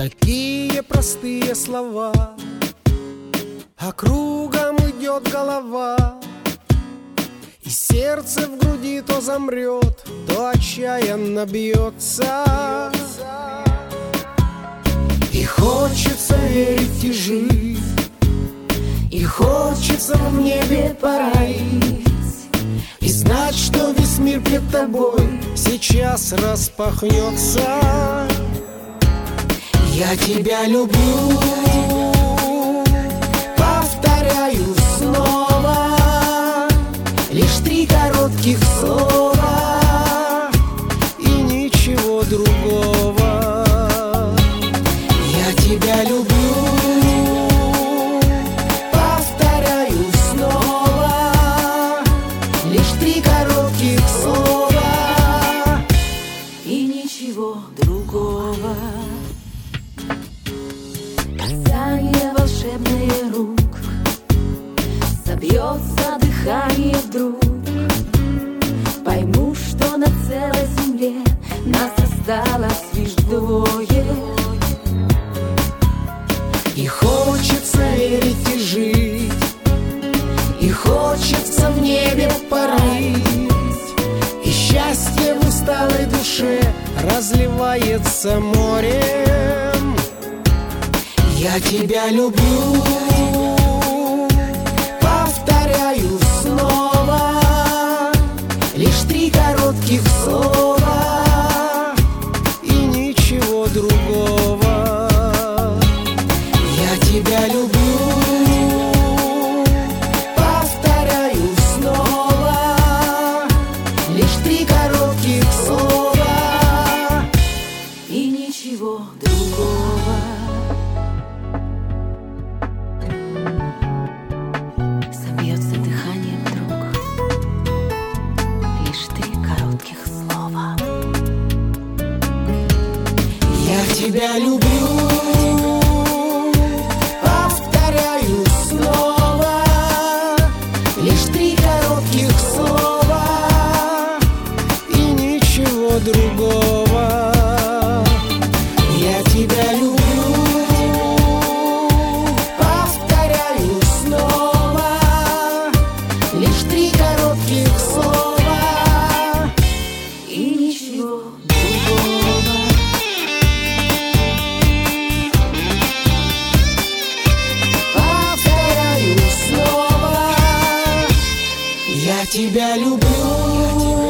Такие простые слова, а кругом идет голова, и сердце в груди то замрет, то отчаянно бьется. И хочется верить и жить, и хочется в небе парить, и знать, что весь мир пред тобой сейчас распахнется. Я тебя люблю, повторяю снова, лишь 3 коротких слова и ничего другого. Я тебя люблю, повторяю снова, лишь 3 коротких слова и ничего другого. Касание волшебных рук, собьется дыхание вдруг. Пойму, что на целой земле нас осталось лишь 2. И хочется верить и жить, и хочется в небе парить, и счастье в усталой душе разливается морем. Я тебя люблю, повторяю снова, лишь 3 коротких слова и ничего другого. Я тебя люблю, повторяю снова, лишь 3 коротких слова и ничего другого. Собьется дыхание вдруг, лишь 3 коротких слова. Я тебя люблю, повторяю снова, лишь 3 коротких слова и ничего другого. Я тебя люблю, повторяю снова, лишь 3 коротких слова и ничего другого. Повторяю снова, я тебя люблю.